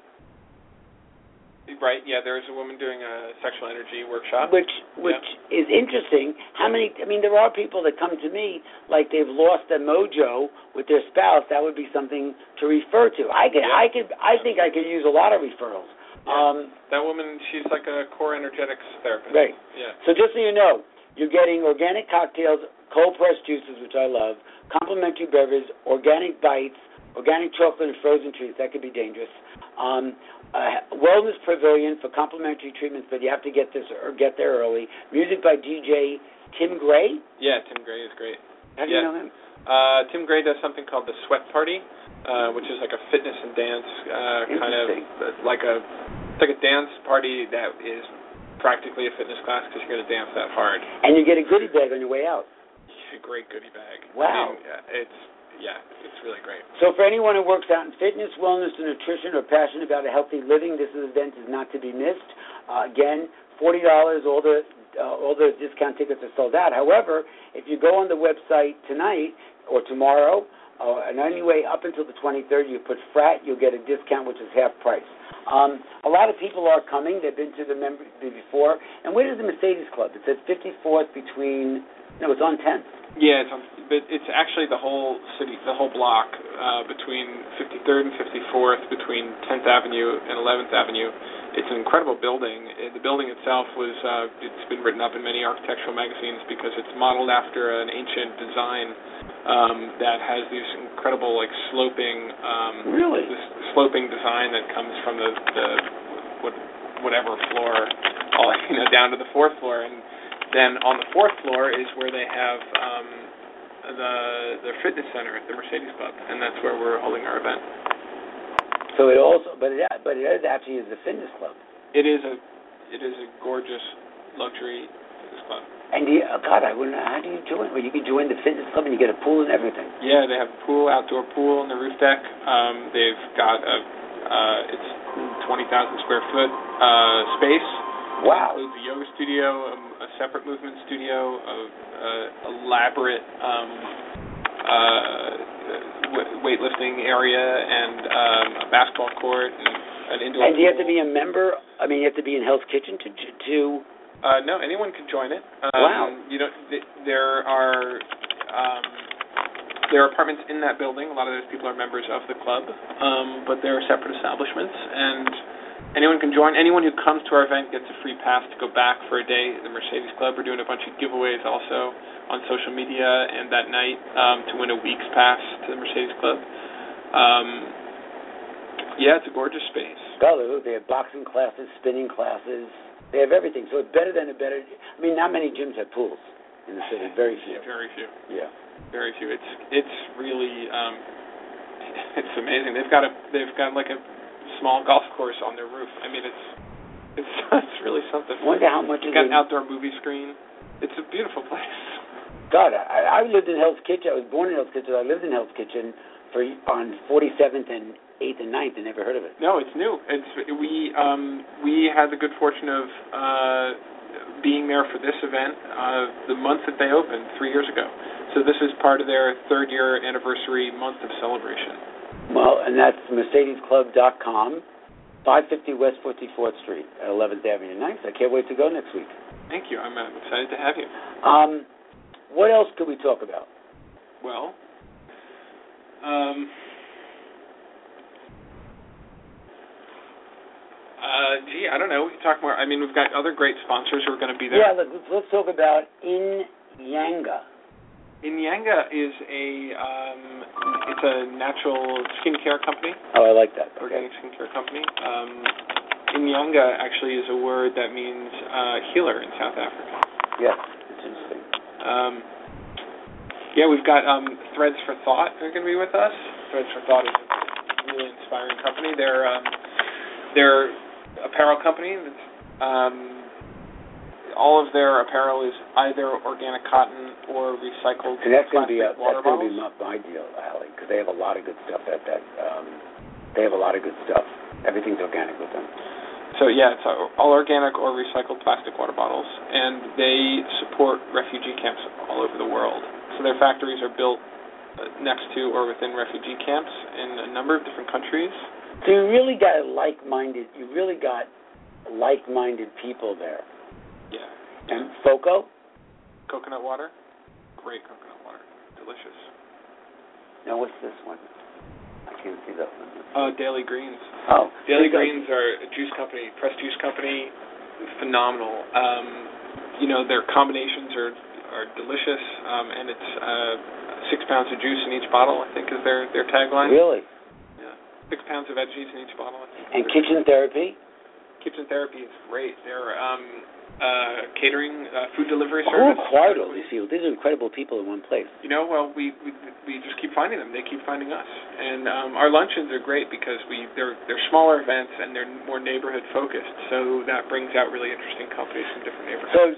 Speaker 3: Right, yeah, there's a woman doing a sexual energy workshop.
Speaker 2: Which which
Speaker 3: yeah.
Speaker 2: is interesting. How many, I mean, there are people that come to me like they've lost their mojo with their spouse. That would be something to refer to. I could,
Speaker 3: yeah.
Speaker 2: I could, I think I could use a lot of referrals.
Speaker 3: Yeah.
Speaker 2: Um,
Speaker 3: that woman, she's like a core energetics therapist.
Speaker 2: Right.
Speaker 3: Yeah.
Speaker 2: So just so you know, you're getting organic cocktails, cold-pressed juices, which I love, complimentary beverages, organic bites, organic chocolate and frozen treats. That could be dangerous. Um, Uh, wellness pavilion for complimentary treatments, but you have to get this or get there early. Music by D J Tim Gray.
Speaker 3: Yeah, Tim Gray is great.
Speaker 2: How do
Speaker 3: yeah.
Speaker 2: you know him?
Speaker 3: Uh, Tim Gray does something called the Sweat Party, uh, which is like a fitness and dance uh, kind of like a it's like a dance party that is practically a fitness class because you're going to dance that hard.
Speaker 2: And you get a goodie bag on your way out.
Speaker 3: It's a great goodie bag.
Speaker 2: Wow.
Speaker 3: I mean, it's yeah, it's really great.
Speaker 2: So for anyone who works out in fitness, wellness, and nutrition, or passionate about a healthy living, this event is not to be missed. Uh, again, forty dollars. All the uh, all the discount tickets are sold out. However, if you go on the website tonight or tomorrow, uh, and anyway up until the twenty-third, you put FRAT, you'll get a discount, which is half price. Um, a lot of people are coming. They've been to the member before. And where is the Mercedes Club? It's at fifty-fourth between. No, it's on tenth.
Speaker 3: Yeah, it's on, but it's actually the whole city, the whole block uh, between fifty-third and fifty-fourth, between tenth Avenue and eleventh Avenue. It's an incredible building. The building itself was, uh, it's been written up in many architectural magazines because it's modeled after an ancient design um, that has these incredible, like, sloping, um,
Speaker 2: really?
Speaker 3: this sloping design that comes from the, the what, whatever floor, all, you know, down to the fourth floor. And then on the fourth floor is where they have um, the the fitness center at the Mercedes Club, and that's where we're holding our event.
Speaker 2: So it also, but it but it actually is a fitness club.
Speaker 3: It is a it is a gorgeous luxury fitness club.
Speaker 2: And you, oh God, I wouldn't. How do you join? Well, you can join the fitness club and you get a pool and everything.
Speaker 3: Yeah, they have a pool, outdoor pool on the roof deck. Um, they've got a uh, it's twenty thousand square foot uh, space.
Speaker 2: Wow.
Speaker 3: It includes a yoga studio, a, a separate movement studio, a, a elaborate um, uh, weightlifting area, and um, a basketball court, and an indoor
Speaker 2: And do you have
Speaker 3: pool.
Speaker 2: to be a member? I mean, you have to be in Hell's Kitchen to to.
Speaker 3: Uh, no, anyone can join it. Um,
Speaker 2: wow.
Speaker 3: You know, th- there are um, there are apartments in that building. A lot of those people are members of the club, um, but there are separate establishments, and anyone can join. Anyone who comes to our event gets a free pass to go back for a day at the Mercedes Club. We're doing a bunch of giveaways also on social media and that night um, to win a week's pass to the Mercedes Club. Um, yeah, it's a gorgeous space.
Speaker 2: Oh, they have boxing classes, spinning classes. They have everything. So it's better than a better. I mean, not many gyms have pools in the city. Very few.
Speaker 3: Yeah, very few.
Speaker 2: Yeah.
Speaker 3: Very few. It's it's really um, it's amazing. They've got a they've got like a small golf course on their roof. I mean, it's it's it's really something.
Speaker 2: I wonder how much.
Speaker 3: It's got an outdoor movie screen. It's a beautiful place.
Speaker 2: God, I, I lived in Hell's Kitchen. I was born in Hell's Kitchen. I lived in Hell's Kitchen for on forty-seventh and eighth and ninth. I never heard of it.
Speaker 3: No, it's new. It's we um, we had the good fortune of uh, being there for this event uh, the month that they opened three years ago. So this is part of their third year anniversary month of celebration.
Speaker 2: Well, and that's Mercedes Club dot com, five fifty West forty-fourth Street at eleventh Avenue. Nice. I can't wait to go next week.
Speaker 3: Thank you. I'm uh, excited to have you.
Speaker 2: Um, what else could we talk about?
Speaker 3: Well, um, uh, gee, I don't know. We can talk more. I mean, we've got other great sponsors who are going to be there.
Speaker 2: Yeah, let's, let's talk about In Yanga.
Speaker 3: Inyanga is a um, it's a natural skincare company.
Speaker 2: Oh, I like that.
Speaker 3: Organic skincare company. Um, Inyanga actually is a word that means uh, healer in South Africa.
Speaker 2: Yes, it's interesting.
Speaker 3: Um, yeah, we've got um, Threads for Thought. They're going to be with us. Threads for Thought is a really inspiring company. They're um, they're apparel company. That's, um, all of their apparel is either organic cotton or recycled
Speaker 2: and that's going to
Speaker 3: plastic
Speaker 2: be a,
Speaker 3: water
Speaker 2: that's going to
Speaker 3: bottles.
Speaker 2: be my deal, Allie, because they have a lot of good stuff at that. Um, they have a lot of good stuff. Everything's organic with them.
Speaker 3: So yeah, it's all organic or recycled plastic water bottles, and they support refugee camps all over the world. So their factories are built next to or within refugee camps in a number of different countries.
Speaker 2: So you really got like-minded. You really got like-minded people there.
Speaker 3: Yeah.
Speaker 2: And FOCO?
Speaker 3: Coconut water. Great coconut water. Delicious.
Speaker 2: Now what's this one? I can't see that one.
Speaker 3: Uh, Daily Greens.
Speaker 2: Oh.
Speaker 3: Daily Greens are a juice company, pressed juice company, phenomenal. Um, you know, their combinations are, are delicious, um, and it's uh, six pounds of juice in each bottle, I think is their, their tagline.
Speaker 2: Really?
Speaker 3: Yeah. Six pounds of veggies in each bottle, I think.
Speaker 2: And Kitchen Therapy?
Speaker 3: Kitchen Therapy is great. They're um, uh, catering, uh, food delivery
Speaker 2: Who
Speaker 3: service.
Speaker 2: acquired all these people? These are incredible people in one place.
Speaker 3: You know, well, we, we we just keep finding them. They keep finding us, and um, our luncheons are great because we they're they're smaller events and they're more neighborhood focused. So that brings out really interesting companies from different neighborhoods.
Speaker 2: So,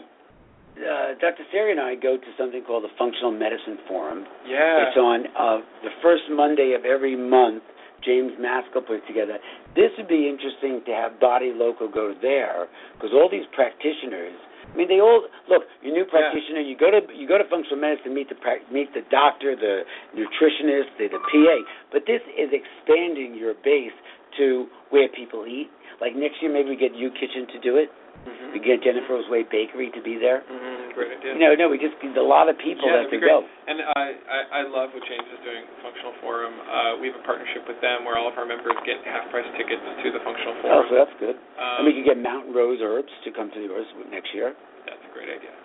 Speaker 2: uh, Doctor Sari and I go to something called the Functional Medicine Forum.
Speaker 3: Yeah.
Speaker 2: It's on uh, the first Monday of every month. James Maskell put it together. This would be interesting to have Body Local go there because all these practitioners. I mean, they all look. You're a new practitioner.
Speaker 3: Yeah.
Speaker 2: You go to you go to functional medicine, meet the meet the doctor, the nutritionist, the, the P A. But this is expanding your base to where people eat. Like next year, maybe we get U Kitchen to do it.
Speaker 3: Mm-hmm.
Speaker 2: We get Jennifer's Way Bakery to be there.
Speaker 3: Mm-hmm. Great idea.
Speaker 2: No, no, we just need a lot of people
Speaker 3: yeah,
Speaker 2: that could
Speaker 3: great.
Speaker 2: go.
Speaker 3: And I, I I love what James is doing. Functional Forum. Uh, we have a partnership with them where all of our members get half price tickets to the Functional Forum.
Speaker 2: Oh, so that's good.
Speaker 3: Um,
Speaker 2: and we could get Mountain Rose Herbs to come to yours next year.
Speaker 3: That's a great idea.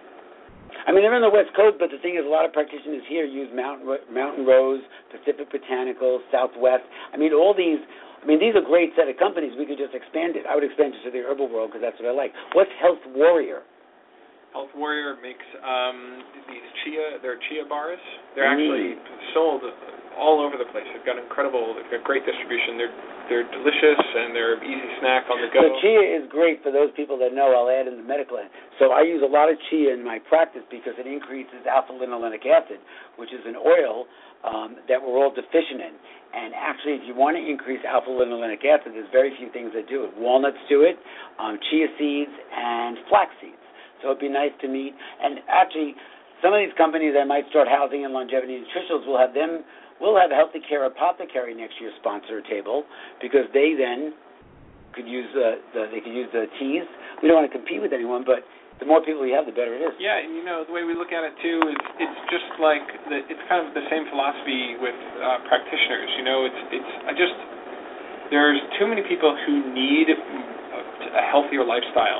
Speaker 2: I mean, they're in the West Coast, but the thing is, a lot of practitioners here use Mountain Mountain Rose, Pacific Botanicals, Southwest. I mean, all these. I mean, these are great set of companies. We could just expand it. I would expand it to the herbal world because that's what I like. What's Health Warrior?
Speaker 3: Health Warrior makes um, these chia. They're chia bars. They're actually mm. sold all over the place. They've got incredible. They've got great distribution. They're they're delicious and they're easy snack on the go.
Speaker 2: So chia is great for those people that know. I'll add in the medical end. So I use a lot of chia in my practice because it increases alpha-linolenic acid, which is an oil um, that we're all deficient in. And actually, if you want to increase alpha-linolenic acid, there's very few things that do it. Walnuts do it, um, chia seeds, and flax seeds. So it'd be nice to meet. And actually, some of these companies that might start housing and longevity nutritionals will have them. We'll have Healthy Care Apothecary next year sponsor a table because they then could use the, the they could use the teas. We don't want to compete with anyone, but the more people we have, the better it is.
Speaker 3: Yeah, and you know, the way we look at it, too, is it's just like, the, it's kind of the same philosophy with uh, practitioners. You know, it's, it's, I just, there's too many people who need a healthier lifestyle.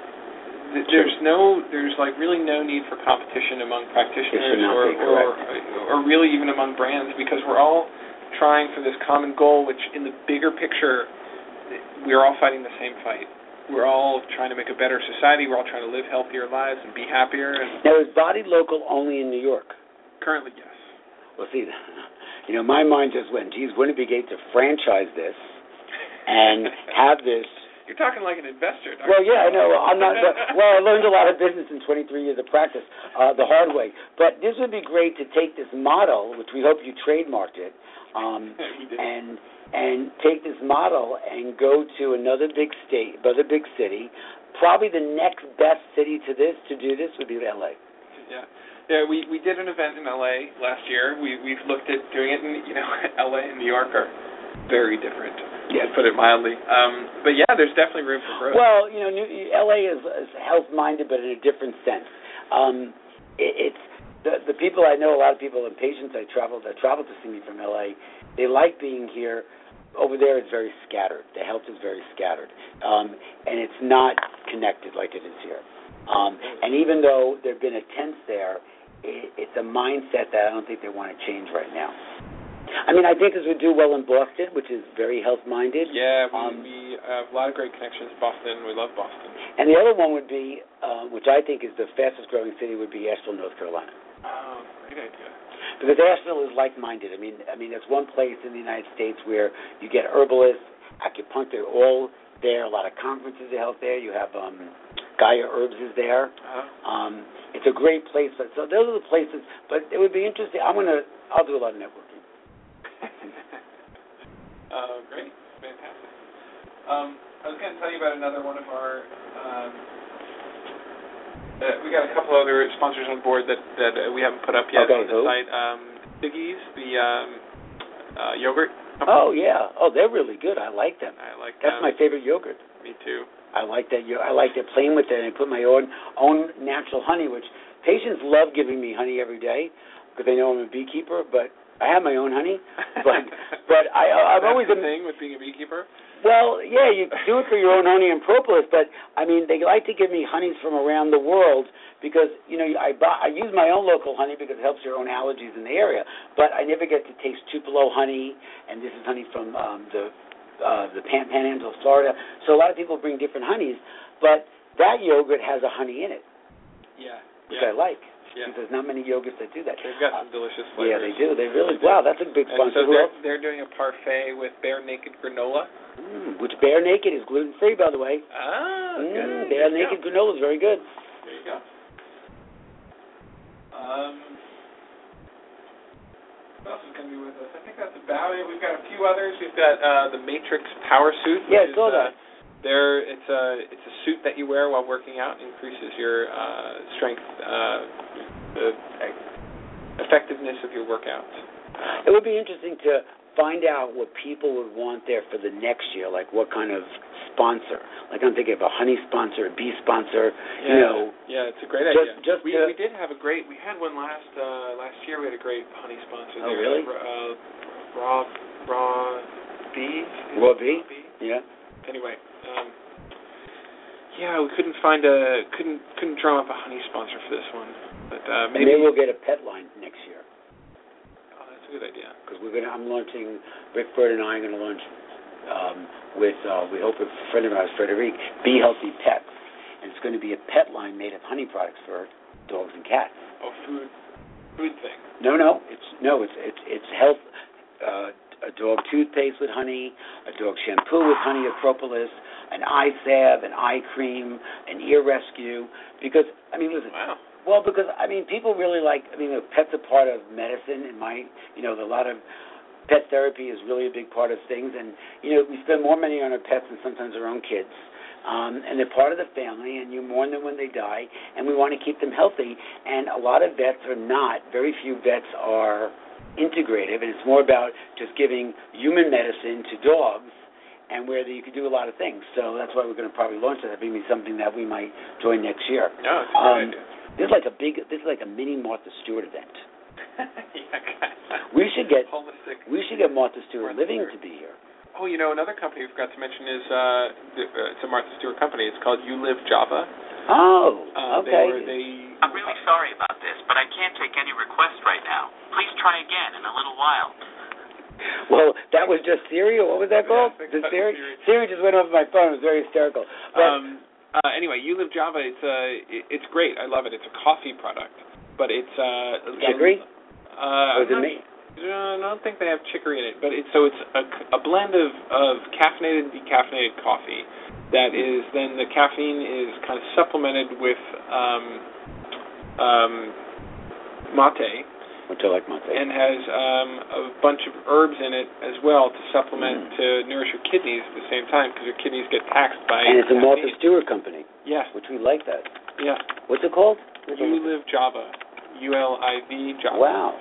Speaker 3: There's no, there's like really no need for competition among practitioners or, or, or really even among brands because we're all trying for this common goal, which in the bigger picture, we're all fighting the same fight. We're all trying to make a better society. We're all trying to live healthier lives and be happier. And
Speaker 2: now, is Body Local only in New York?
Speaker 3: Currently, yes.
Speaker 2: Well, see, you know, my mind just went, geez, wouldn't it be great to franchise this and have this?
Speaker 3: You're talking like an investor, Doctor
Speaker 2: Well, yeah, I know. I'm not. Well, I learned a lot of business in twenty-three years of practice, uh, the hard way. But this would be great to take this model, which we hope you trademarked it, um, and and take this model and go to another big state, another big city. Probably the next best city to this to do this would be L A.
Speaker 3: Yeah. Yeah, we, we did an event in L A last year. We we've looked at doing it in, you know, L A and New York are very different. Yeah, to put it mildly. Um, but yeah, there's definitely room for growth.
Speaker 2: Well, you know, New, L A is, is health-minded, but in a different sense. Um, it, it's the the people I know, a lot of people and patients I travel that travel to see me from L A. They like being here. Over there, it's very scattered. The health is very scattered, um, and it's not connected like it is here. Um, and even though there have been attempts there, it, it's a mindset that I don't think they want to change right now. I mean, I think this would do well in Boston, which is very health-minded.
Speaker 3: Yeah, we,
Speaker 2: um,
Speaker 3: we have a lot of great connections in Boston. We love Boston.
Speaker 2: And the other one would be, uh, which I think is the fastest-growing city, would be Asheville, North Carolina.
Speaker 3: Oh, great idea.
Speaker 2: because Asheville is like-minded. I mean, I mean, it's one place in the United States where you get herbalists, acupuncture, all there. A lot of conferences are held there. You have um, Gaia Herbs is there.
Speaker 3: Uh-huh.
Speaker 2: Um, it's a great place. So those are the places. But it would be interesting. I'm gonna. I'll do a lot of networking.
Speaker 3: uh, great, fantastic. Um, I was going to tell you about another one of our. Um, Uh, we got a couple other sponsors on board that that uh, we haven't put up yet
Speaker 2: okay,
Speaker 3: on the
Speaker 2: who?
Speaker 3: site. Um, Siggy's, the um, uh, yogurt company.
Speaker 2: Oh yeah. Oh, they're really good. I like them.
Speaker 3: I like
Speaker 2: That's
Speaker 3: them.
Speaker 2: my favorite yogurt.
Speaker 3: Me too.
Speaker 2: I like that. yo- I like that playing with it and put my own own natural honey, which patients love giving me honey every day because they know I'm a beekeeper. But I have my own honey. But but I I've
Speaker 3: That's
Speaker 2: always
Speaker 3: the
Speaker 2: been.
Speaker 3: thing with being a beekeeper.
Speaker 2: Well, yeah, you do it for your own honey and propolis, but I mean, they like to give me honeys from around the world because you know I buy, I use my own local honey because it helps your own allergies in the area. But I never get to taste Tupelo honey, and this is honey from um, the uh, the Pan- Panhandle of Florida. So a lot of people bring different honeys, but that yogurt has a honey in it,
Speaker 3: Yeah.
Speaker 2: which
Speaker 3: yeah.
Speaker 2: I like.
Speaker 3: Yeah.
Speaker 2: Because there's not many yogurts that do that.
Speaker 3: They've got some delicious flavors.
Speaker 2: Yeah, they do. They really. Wow, that's a big
Speaker 3: And
Speaker 2: sponsor.
Speaker 3: so
Speaker 2: Who
Speaker 3: they're,
Speaker 2: else?
Speaker 3: they're doing a parfait with Bare Naked granola.
Speaker 2: Mm, which Bare Naked is gluten free, by the way.
Speaker 3: Ah,
Speaker 2: Mm,
Speaker 3: good.
Speaker 2: Bare
Speaker 3: There you
Speaker 2: Naked
Speaker 3: go.
Speaker 2: granola is very good.
Speaker 3: There you go. Um, what else is going to be with us? I think that's about it. We've got a few others. We've got uh, the Matrix Power Suit.
Speaker 2: Yeah, I
Speaker 3: which
Speaker 2: saw
Speaker 3: is,
Speaker 2: that.
Speaker 3: Uh, there, it's a it's a suit that you wear while working out, increases your uh, strength, uh, the effectiveness of your workouts. Um,
Speaker 2: It would be interesting to find out what people would want there for the next year, like what kind of sponsor. Like I'm thinking of a honey sponsor, a bee sponsor.
Speaker 3: yeah,
Speaker 2: You know,
Speaker 3: yeah, it's a great
Speaker 2: just-
Speaker 3: idea.
Speaker 2: just
Speaker 3: we
Speaker 2: to-
Speaker 3: we did have a great. We had one last uh, last year. We had a great honey sponsor.
Speaker 2: Oh,
Speaker 3: there.
Speaker 2: really?
Speaker 3: Uh, raw raw bee.
Speaker 2: Raw bee?
Speaker 3: bee?
Speaker 2: yeah.
Speaker 3: Anyway, um, yeah, we couldn't find a couldn't couldn't drum up a honey sponsor for this one, but uh,
Speaker 2: And
Speaker 3: maybe,
Speaker 2: maybe we'll get a pet line next year
Speaker 3: oh, that's a good idea.
Speaker 2: because we're gonna. I'm launching. Rick Bird and I are going to launch um, with. Uh, we hope a friend of ours, Frederic, Be Healthy Pets, and it's going to be a pet line made of honey products for dogs and cats.
Speaker 3: Oh, food food thing.
Speaker 2: No, no, it's no, it's it's it's health. Uh, a dog toothpaste with honey, a dog shampoo with honey or propolis, an eye salve, an eye cream, an ear rescue. Because I mean, listen.
Speaker 3: Wow.
Speaker 2: Well, because I mean, people really like. I mean, the pets are part of medicine. In my, you know, a lot of pet therapy is really a big part of things. And you know, we spend more money on our pets than sometimes our own kids. Um, and they're part of the family, and you mourn them when they die, and we want to keep them healthy. And a lot of vets are not. Very few vets are integrative, and it's more about just giving human medicine to dogs, and where you can do a lot of things. So that's why we're going to probably launch that. That'd be something that we might join next year.
Speaker 3: No, it's a
Speaker 2: Um,
Speaker 3: good idea.
Speaker 2: This is like a big. This is like a mini Martha Stewart event.
Speaker 3: yeah, okay.
Speaker 2: We should get.
Speaker 3: holistic.
Speaker 2: We should get Martha Stewart
Speaker 3: Martha
Speaker 2: Living
Speaker 3: Stewart.
Speaker 2: to be here.
Speaker 3: Oh, you know, another company we forgot to mention is uh, the, uh, it's a Martha Stewart company. It's called You Live Java.
Speaker 2: Oh,
Speaker 3: Uh,
Speaker 2: okay.
Speaker 3: They were, they,
Speaker 1: I'm really sorry about this, but I can't take any requests right now. Please try again in a little while.
Speaker 2: Well, that was just Siri, or what was that called?
Speaker 3: Yeah,
Speaker 2: The
Speaker 3: that was
Speaker 2: Siri?
Speaker 3: Siri.
Speaker 2: Siri just went off my phone. It was very hysterical. But,
Speaker 3: um, uh, anyway, You Live Java. It's uh, it, it's great. I love it. It's a coffee product, but it's uh,
Speaker 2: chicory?
Speaker 3: Uh,
Speaker 2: Or is it
Speaker 3: I'm not-
Speaker 2: me?
Speaker 3: Uh, I don't think they have chicory in it, but it's so it's a, a blend of, of caffeinated and decaffeinated coffee. That is then the caffeine is kind of supplemented with um, um, mate.
Speaker 2: Which I like mate.
Speaker 3: And has um, a bunch of herbs in it as well to supplement
Speaker 2: Mm.
Speaker 3: to nourish your kidneys at the same time because your kidneys get taxed by
Speaker 2: And it's a
Speaker 3: caffeine.
Speaker 2: Martha Stewart company,
Speaker 3: Yeah,
Speaker 2: which we like that.
Speaker 3: yeah.
Speaker 2: What's it called?
Speaker 3: You Live Java, U L I V Java.
Speaker 2: Wow.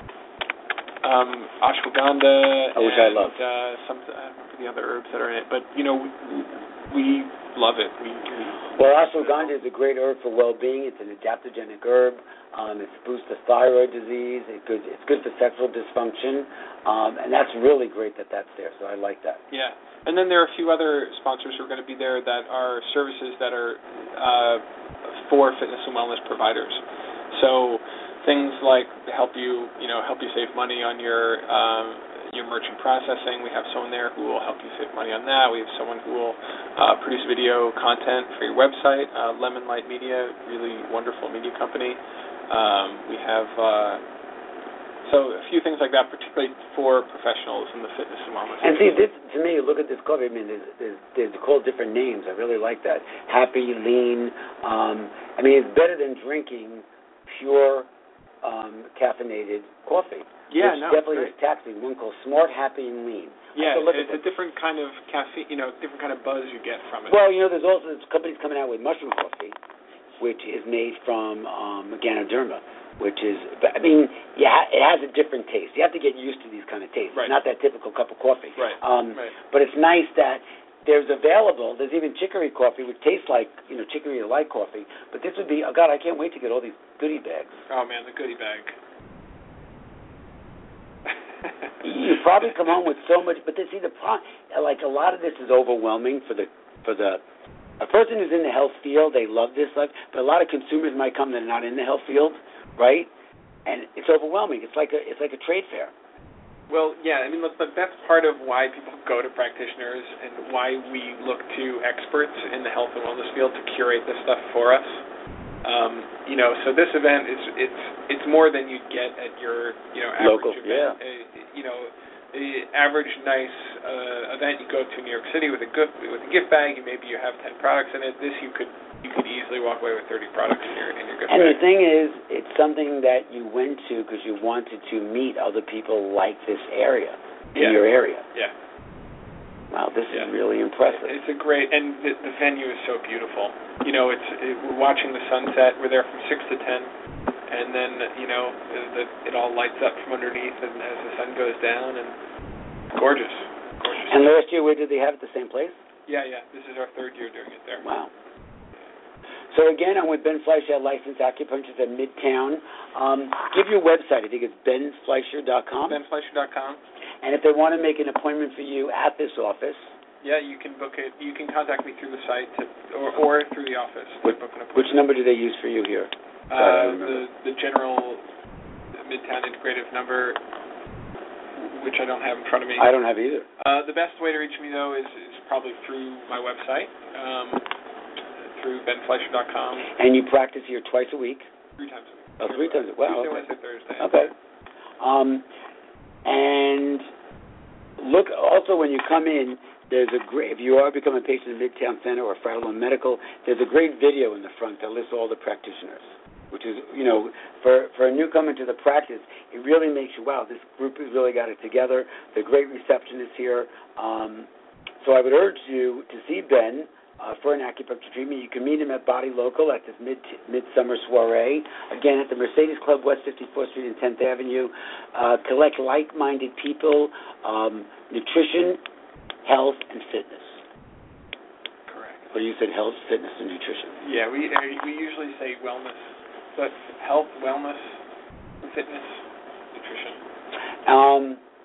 Speaker 3: Um, ashwagandha.
Speaker 2: Oh, which I
Speaker 3: and,
Speaker 2: love.
Speaker 3: Uh, some I don't remember the other herbs that are in it, but you know we, we love it. We, we
Speaker 2: Well, ashwagandha is a great herb for well-being. It's an adaptogenic herb. Um, it boosts the thyroid disease. It good, it's good for sexual dysfunction, um, and that's really great that that's there. So I like that.
Speaker 3: Yeah, and then there are a few other sponsors who are going to be there that are services that are uh, for fitness and wellness providers. So things like to help you, you know, help you save money on your um, your merchant processing. We have someone there who will help you save money on that. We have someone who will uh, produce video content for your website. Uh, Lemon Light Media, really wonderful media company. Um, we have uh, So a few things like that, particularly for professionals in the fitness and wellness.
Speaker 2: And see, this to me, look at this coffee. I mean, there's, there's, there's called different names. I really like that. Happy, lean. Um, I mean, it's better than drinking pure um, caffeinated coffee.
Speaker 3: Yeah,
Speaker 2: which
Speaker 3: no,
Speaker 2: definitely
Speaker 3: right.
Speaker 2: is taxing. One called Smart, Happy, and Lean.
Speaker 3: Yeah,
Speaker 2: look
Speaker 3: it's
Speaker 2: at
Speaker 3: a different kind of caffeine, you know, different kind of buzz you get from it.
Speaker 2: Well, you know, there's also there's companies coming out with mushroom coffee, which is made from um, Ganoderma. Which is, I mean, yeah, it has a different taste. You have to get used to these kind of tastes.
Speaker 3: Right.
Speaker 2: Not that typical cup of coffee.
Speaker 3: Right.
Speaker 2: Um,
Speaker 3: right.
Speaker 2: But it's nice that there's available. There's even chicory coffee, which tastes like, you know, chicory or light coffee. But this would be, oh God, I can't wait to get all these goodie bags.
Speaker 3: Oh man, the goodie bag.
Speaker 2: You probably come home with so much, but they see the pro, like a lot of this is overwhelming for the for the a person who's in the health field. They love this stuff, but a lot of consumers might come that are not in the health field. Right, and it's overwhelming. It's like a it's like a trade fair.
Speaker 3: Well, yeah, I mean, look, but that's part of why people go to practitioners and why we look to experts in the health and wellness field to curate this stuff for us. Um, you know, so this event is it's it's more than you'd get at your you know average
Speaker 2: Local,
Speaker 3: event.
Speaker 2: yeah.
Speaker 3: Uh, you know, the average nice uh, event you go to in New York City with a good with a gift bag, you maybe you have ten products in it. This you could. You could easily walk away with thirty products in your in your gift
Speaker 2: And
Speaker 3: bag.
Speaker 2: the thing is, it's something that you went to because you wanted to meet other people like this area, in
Speaker 3: yeah.
Speaker 2: your area.
Speaker 3: Yeah.
Speaker 2: Wow, this
Speaker 3: yeah.
Speaker 2: is really impressive.
Speaker 3: It's a great, and the, the venue is so beautiful. You know, it's it, we're watching the sunset. We're there from six to ten, and then you know the, it all lights up from underneath, and as the sun goes down, and gorgeous. gorgeous.
Speaker 2: And last year, where did they have it? The same place?
Speaker 3: Yeah, yeah. This is our third year doing it there.
Speaker 2: Wow. So again, I'm with Ben Fleischer, licensed acupuncturist at Midtown. Um, give your website. I think it's ben fleischer dot com.
Speaker 3: ben fleischer dot com.
Speaker 2: And if they want to make an appointment for you at this office,
Speaker 3: yeah, you can book it. You can contact me through the site to, or, or through the office.
Speaker 2: Which,
Speaker 3: to book an appointment.
Speaker 2: which number do they use for you here?
Speaker 3: Uh, the the general Midtown integrative number, which I don't have in front of me.
Speaker 2: I don't have either.
Speaker 3: Uh, the best way to reach me though is, is probably through my website. Um, through ben fleischer dot com.
Speaker 2: And you practice here twice a week?
Speaker 3: Three times a week.
Speaker 2: Oh, three times a week. Wow.
Speaker 3: Tuesday,
Speaker 2: Okay.
Speaker 3: Wednesday, Thursday.
Speaker 2: Okay. Um, and look, also when you come in, there's a great, if you are becoming a patient in Midtown Center or Fratellone Medical, there's a great video in the front that lists all the practitioners, which is, you know, for, for a newcomer to the practice, it really makes you, wow, this group has really got it together. The great receptionist here. Um, so I would urge you to see Ben Uh, for an acupuncture treatment. You can meet him at Body Local at this mid midsummer soiree. Again, at the Mercedes Club, West fifty-fourth Street and tenth Avenue. Uh, collect like-minded people, um, nutrition, health, and fitness.
Speaker 3: Correct.
Speaker 2: Or you said health, fitness, and nutrition.
Speaker 3: Yeah, we uh, we usually say wellness, but health, wellness, fitness, nutrition.
Speaker 2: Um,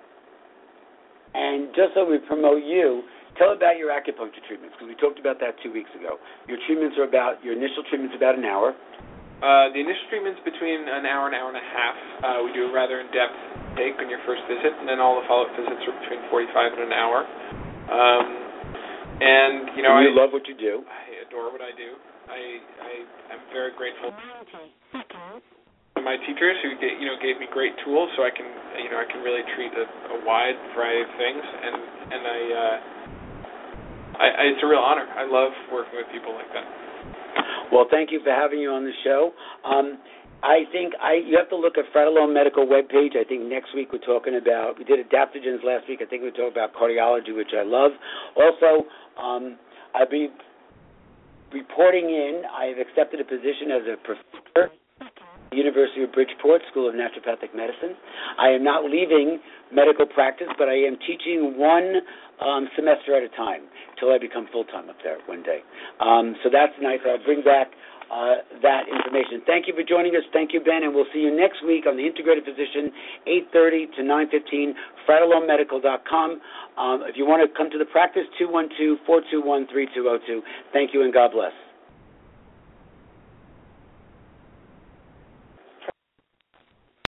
Speaker 2: and just so we promote you, tell about your acupuncture treatments, because we talked about that two weeks ago. Your treatments are about, your initial treatment's about an hour.
Speaker 3: Uh, the initial treatment's between an hour and an hour and a half. Uh, we do a rather in-depth take on your first visit, and then all the follow-up visits are between forty-five and an hour. Um, and, you know,
Speaker 2: and you
Speaker 3: I...
Speaker 2: love what you do.
Speaker 3: I adore what I do. I, I, I'm very grateful to my teachers who, gave, you know, gave me great tools so I can, you know, I can really treat a, a wide variety of things, and, and I... Uh, I, I, it's a real honor. I love working with people like that.
Speaker 2: Well, thank you for having you on the show. Um, I think I you have to look at Fratellone Medical webpage. I think next week we're talking about, we did adaptogens last week. I think we're talking about cardiology, which I love. Also, um, I'll be reporting in. I have accepted a position as a professor at the University of Bridgeport School of Naturopathic Medicine. I am not leaving medical practice, but I am teaching one Um, semester at a time until I become full-time up there one day. Um, so that's nice. I'll bring back uh, that information. Thank you for joining us. Thank you, Ben, and we'll see you next week on the Integrated Physician, eight thirty to nine fifteen, fratellone medical dot com. Um, if you want to come to the practice, two one two, four two one, three two zero two. Thank you, and God bless.